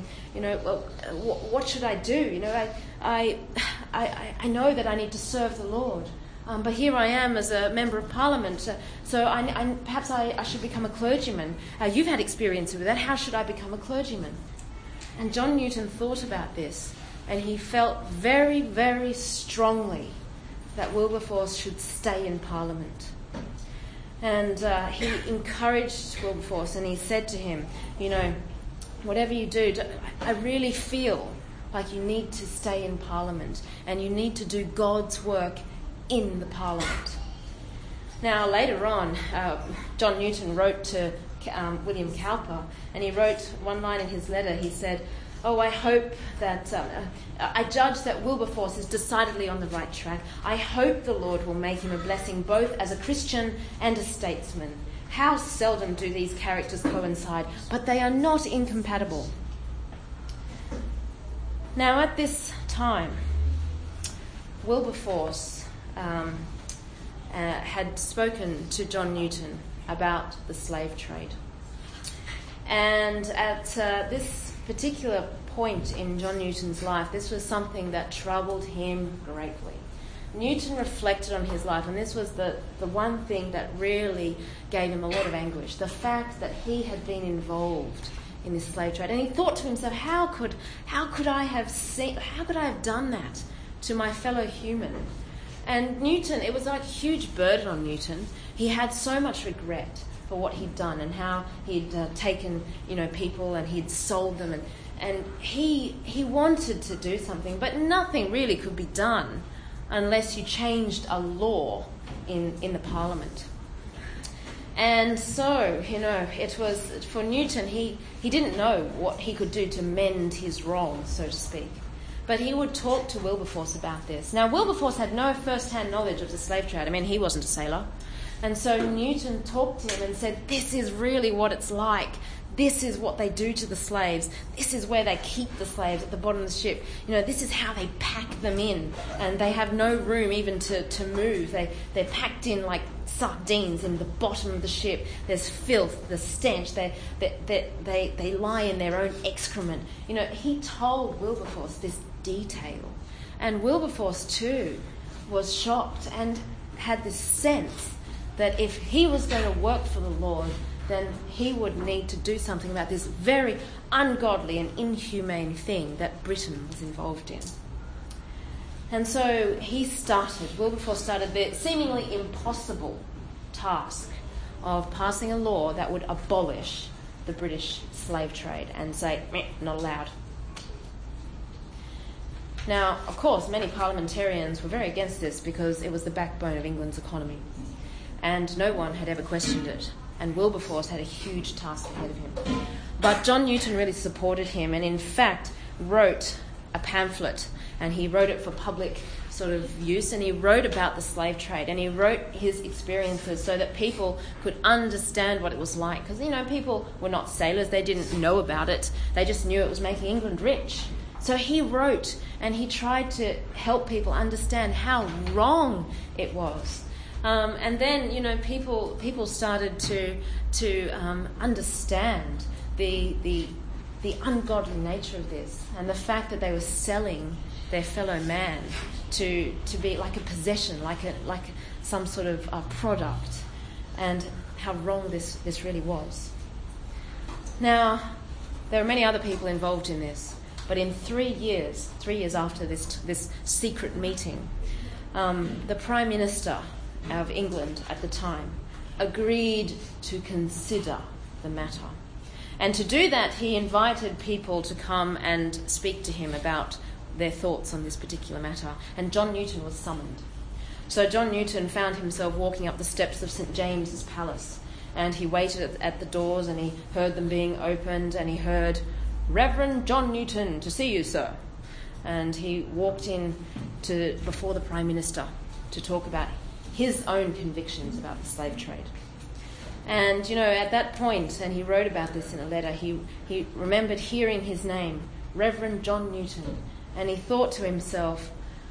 Speaker 1: what should I do? I know that I need to serve the Lord. But here I am as a member of Parliament, so perhaps I should become a clergyman. You've had experience with that. How should I become a clergyman? And John Newton thought about this, and he felt very, very strongly that Wilberforce should stay in Parliament. And he encouraged Wilberforce, and he said to him, whatever you do, I really feel like you need to stay in Parliament, and you need to do God's work in the Parliament. Now, later on, John Newton wrote to William Cowper, and he wrote one line in his letter. He said, I hope that, I judge that Wilberforce is decidedly on the right track. I hope the Lord will make him a blessing both as a Christian and a statesman. How seldom do these characters coincide, but they are not incompatible. Now, at this time, Wilberforce had spoken to John Newton about the slave trade. And at this particular point in John Newton's life, this was something that troubled him greatly. Newton reflected on his life, and this was the one thing that really gave him a lot of anguish, the fact that he had been involved in this slave trade. And he thought to himself, how could I have done that to my fellow human? And Newton, it was like a huge burden on Newton. He had so much regret for what he'd done and how he'd taken, people and he'd sold them. And he wanted to do something, but nothing really could be done unless you changed a law in the Parliament. And so, it was, for Newton, he didn't know what he could do to mend his wrong, so to speak. But he would talk to Wilberforce about this. Now, Wilberforce had no first-hand knowledge of the slave trade. I mean, he wasn't a sailor. And so Newton talked to him and said, this is really what it's like. This is what they do to the slaves. This is where they keep the slaves, at the bottom of the ship. This is how they pack them in, and they have no room even to move. They're packed in like sardines in the bottom of the ship. There's filth, the stench. They lie in their own excrement. He told Wilberforce this detail, and Wilberforce too was shocked and had this sense that if he was going to work for the Lord, then he would need to do something about this very ungodly and inhumane thing that Britain was involved in. And so Wilberforce started the seemingly impossible task of passing a law that would abolish the British slave trade and say, not allowed. Now, of course, many parliamentarians were very against this because it was the backbone of England's economy, and no one had ever questioned it, and Wilberforce had a huge task ahead of him. But John Newton really supported him, and in fact wrote a pamphlet, and he wrote it for public sort of use, and he wrote about the slave trade, and he wrote his experiences so that people could understand what it was like, because people were not sailors, they didn't know about it, they just knew it was making England rich. So he wrote, and he tried to help people understand how wrong it was. And then, people started to understand the ungodly nature of this, and the fact that they were selling their fellow man to be like a possession, like some sort of product, and how wrong this really was. Now, there are many other people involved in this, but in 3 years after this secret meeting, the Prime Minister of England at the time agreed to consider the matter. And to do that, he invited people to come and speak to him about their thoughts on this particular matter. And John Newton was summoned. So John Newton found himself walking up the steps of St James's Palace, and he waited at the doors, and he heard them being opened, and he heard, "Reverend John Newton, to see you, sir." And he walked in before the Prime Minister to talk about his own convictions about the slave trade. And, at that point, and he wrote about this in a letter, he remembered hearing his name, Reverend John Newton, and he thought to himself,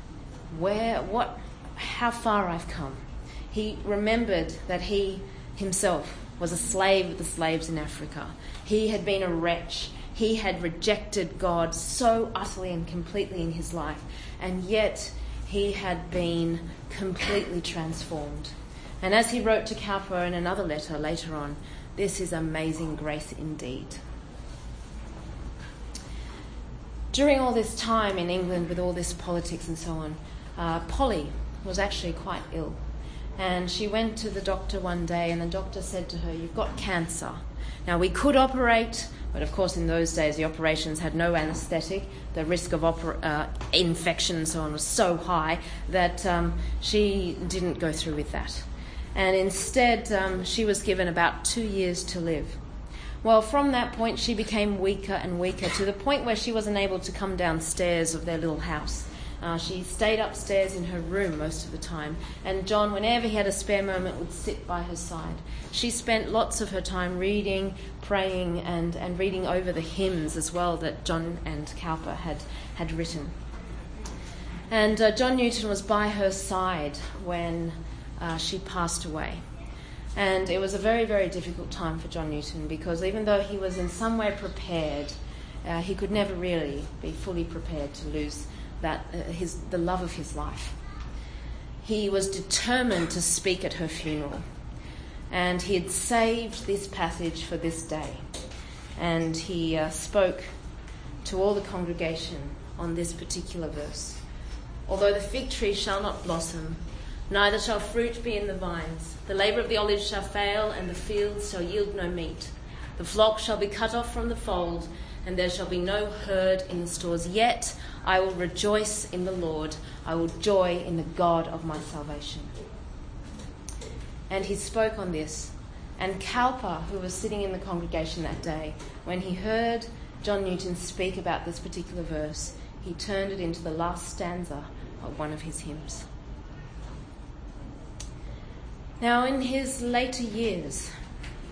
Speaker 1: how far I've come. He remembered that he himself was a slave of the slaves in Africa. He had been a wretch. He had rejected God so utterly and completely in his life, and yet he had been completely transformed. And as he wrote to Cowper in another letter later on, this is amazing grace indeed. During all this time in England with all this politics and so on, Polly was actually quite ill. And she went to the doctor one day, and the doctor said to her, "You've got cancer. Now, we could operate, but of course in those days the operations had no anaesthetic. The risk of infection and so on was so high that she didn't go through with that. And instead she was given about 2 years to live. Well, from that point she became weaker and weaker, to the point where she wasn't able to come downstairs of their little house. She stayed upstairs in her room most of the time, and John, whenever he had a spare moment, would sit by her side. She spent lots of her time reading, praying, and reading over the hymns as well that John and Cowper had written. And John Newton was by her side when she passed away. And it was a very, very difficult time for John Newton, because even though he was in some way prepared, he could never really be fully prepared to lose the love of his life. He was determined to speak at her funeral, and he had saved this passage for this day, and he spoke to all the congregation on this particular verse. "Although the fig tree shall not blossom, neither shall fruit be in the vines, the labour of the olive shall fail, and the fields shall yield no meat. The flock shall be cut off from the fold, and there shall be no herd in the stores. Yet I will rejoice in the Lord. I will joy in the God of my salvation." And he spoke on this. And Cowper, who was sitting in the congregation that day, when he heard John Newton speak about this particular verse, he turned it into the last stanza of one of his hymns. Now, in his later years,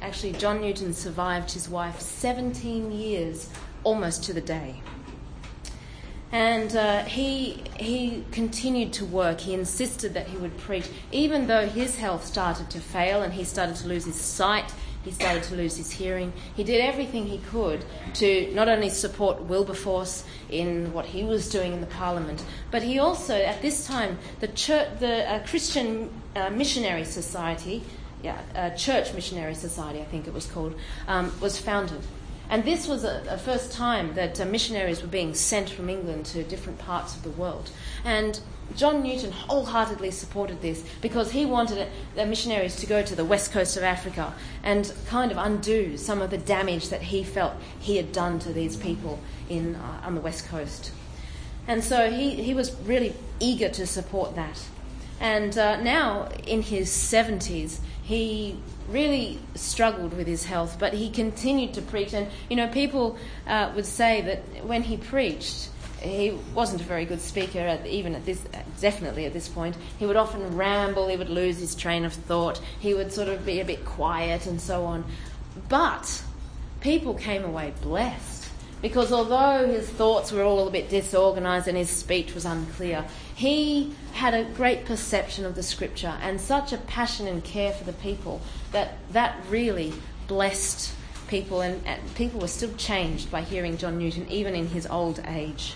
Speaker 1: actually John Newton survived his wife 17 years, almost to the day. And he continued to work. He insisted that he would preach, even though his health started to fail and he started to lose his sight, he started to lose his hearing. He did everything he could to not only support Wilberforce in what he was doing in the Parliament, but he also, at this time, the Christian Missionary Society, Church Missionary Society, I think it was called, was founded. And this was a first time that missionaries were being sent from England to different parts of the world. And John Newton wholeheartedly supported this because he wanted the missionaries to go to the west coast of Africa and kind of undo some of the damage that he felt he had done to these people on the west coast. And so he was really eager to support that. And now, in his 70s, he really struggled with his health, but he continued to preach. And, people would say that when he preached, he wasn't a very good speaker, definitely at this point. He would often ramble, he would lose his train of thought, he would sort of be a bit quiet and so on. But people came away blessed, because although his thoughts were all a bit disorganised and his speech was unclear, he had a great perception of the Scripture and such a passion and care for the people that really blessed people, and people were still changed by hearing John Newton, even in his old age.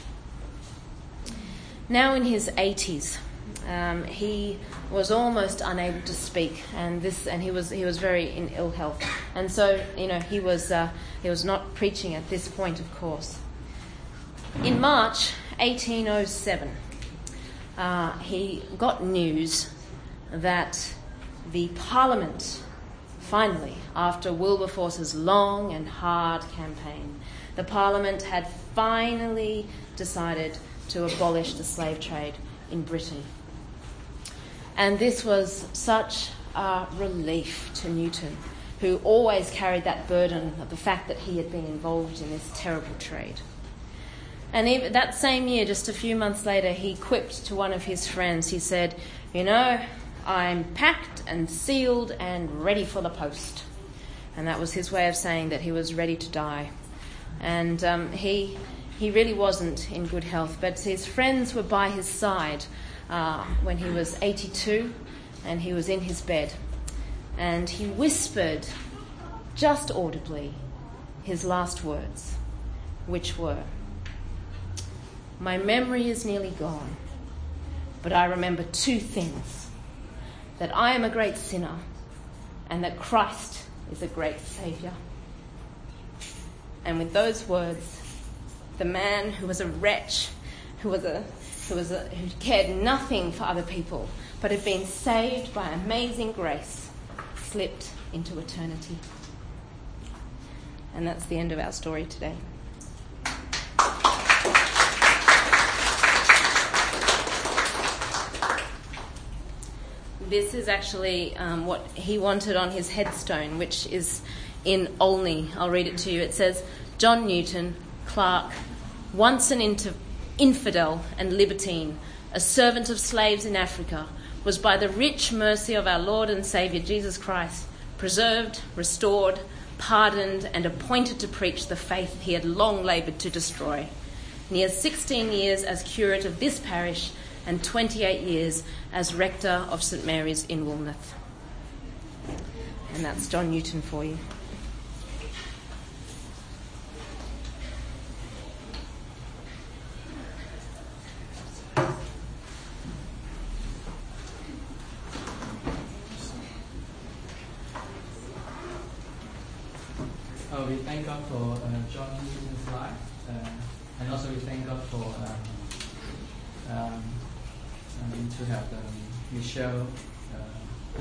Speaker 1: Now in his 80s, he was almost unable to speak, and he was very in ill health, and so he was not preaching at this point, of course. In March 1807, he got news that the Parliament, finally, after Wilberforce's long and hard campaign, the Parliament had finally decided to abolish the slave trade in Britain. And this was such a relief to Newton, who always carried that burden of the fact that he had been involved in this terrible trade. And even that same year, just a few months later, he quipped to one of his friends. He said, I'm packed and sealed and ready for the post. And that was his way of saying that he was ready to die. And he really wasn't in good health, but his friends were by his side when he was 82 and he was in his bed. And he whispered, just audibly, his last words, which were, "My memory is nearly gone, but I remember two things: that I am a great sinner and that Christ is a great Saviour." And with those words, the man who was a wretch, who cared nothing for other people, but had been saved by amazing grace, slipped into eternity. And that's the end of our story today. This is actually what he wanted on his headstone, which is in Olney. I'll read it to you. It says, "John Newton, clerk, once an infidel and libertine, a servant of slaves in Africa, was by the rich mercy of our Lord and Saviour Jesus Christ preserved, restored, pardoned, and appointed to preach the faith he had long laboured to destroy. Near 16 years as curate of this parish and 28 years as rector of St Mary's in Woolnoth." And that's John Newton for you.
Speaker 2: We thank God for John Newton's life, and also we thank God for to have Michelle